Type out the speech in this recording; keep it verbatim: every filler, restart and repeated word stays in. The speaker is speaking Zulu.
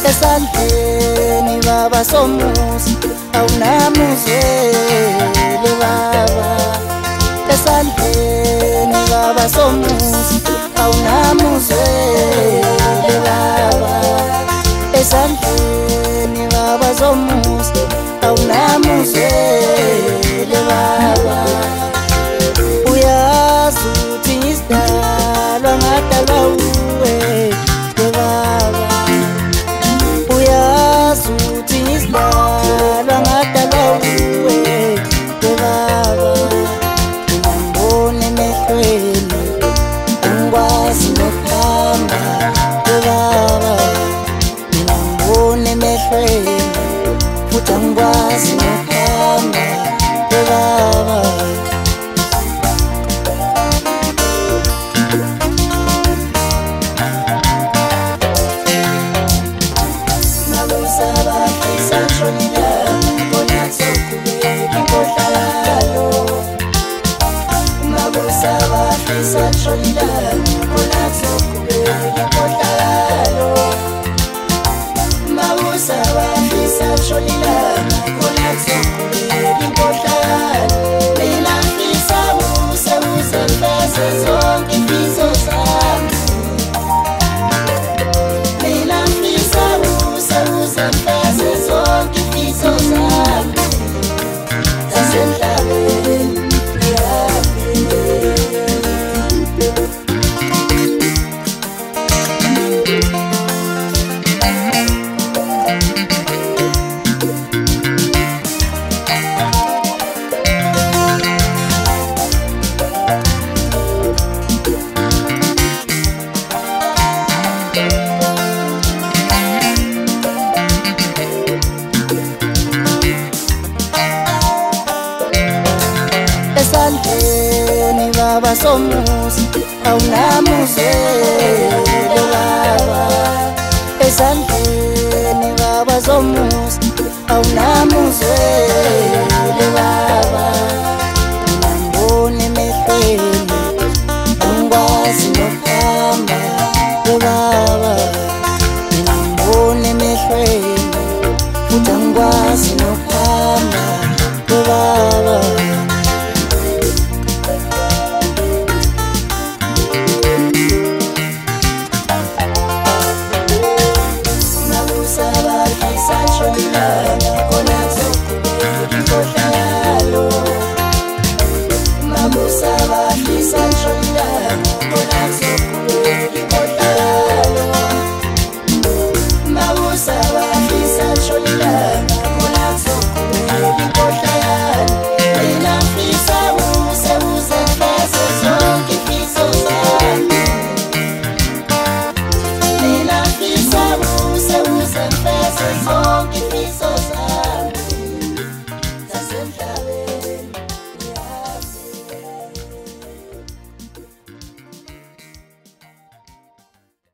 esandleni baba somuzi awunamuzele baba, esandleni baba somuzi awunamuzele baba, esandleni baba somuzi awunamuzele baba. Uyazi ukuthi ngisidalwa ngadalwa uwe baba, uyazi ukuthi ngisidalwa ngadalwa uwe baba. Ngibone emehlweni angikwazi nokuhamba baba, ngibone emehlweni futhi angikwazi nokuhamba baba. Esandleni baba somuzi awunamuzele baba, esandleni baba somuzi awunamuzele baba. Ngibone emehlweni angikwazi nokuhamba baba, ngibone emehlweni futhi angikwazi nokuhamba baba. Mabusa